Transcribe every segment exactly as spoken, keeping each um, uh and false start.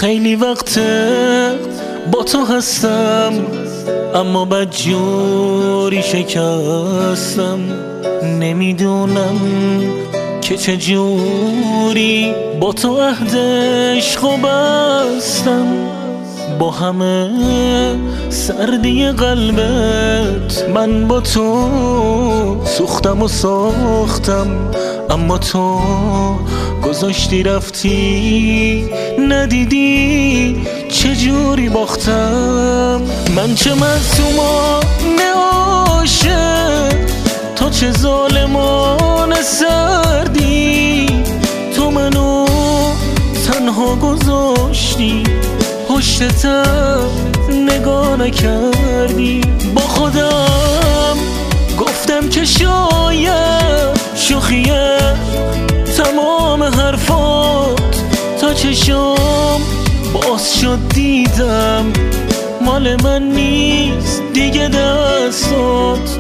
خیلی وقته با تو هستم، اما بدجوری شکستم. نمیدونم که چجوری با تو عهد عشق بستم. با همه سردی قلبت من با تو سوختم و ساختم، اما تو گذاشتی رفتی، ندیدی چجوری باختم. من چه معصومانه عاشق، تو چه ظالمانه سردی. تو منو تنها گذاشتی، پشتتم نگاه نکردی. با خودم گفتم که شاید شوخیه تمام حرفات، تا چشام باز شد دیدم مال من نیست دیگه دستات.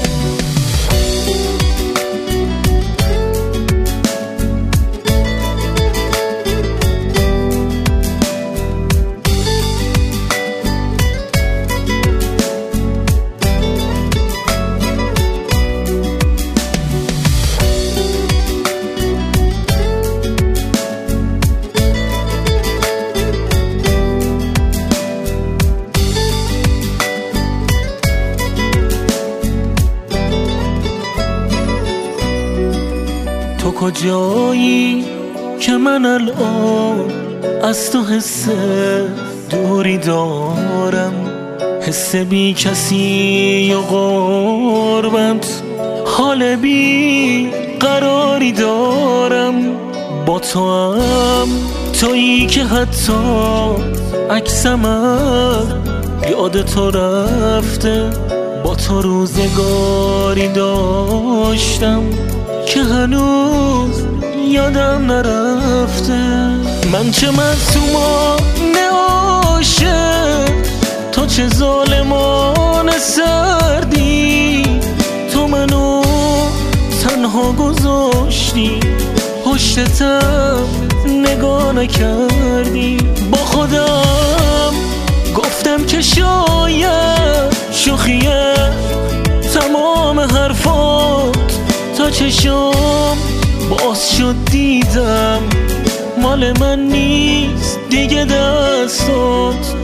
تو کجایی که من الان از تو حس دوری دارم، حس بی کسی و غربت، حال بی قراری دارم. با تو هم تویی که حتی عکسم یاد تو رفته. با تو روزگاری داشتم که هنوز یادم نرفته. من چه معصومانه عاشق، تو چه ظالمانه سردی. تو منو تنها گذاشتی، پشتتم نگاه نکردی. با خودم گفتم که شاید شوخیه تمام حرفات، تا چشام باز شد دیدم مال من نیست دیگه دستات.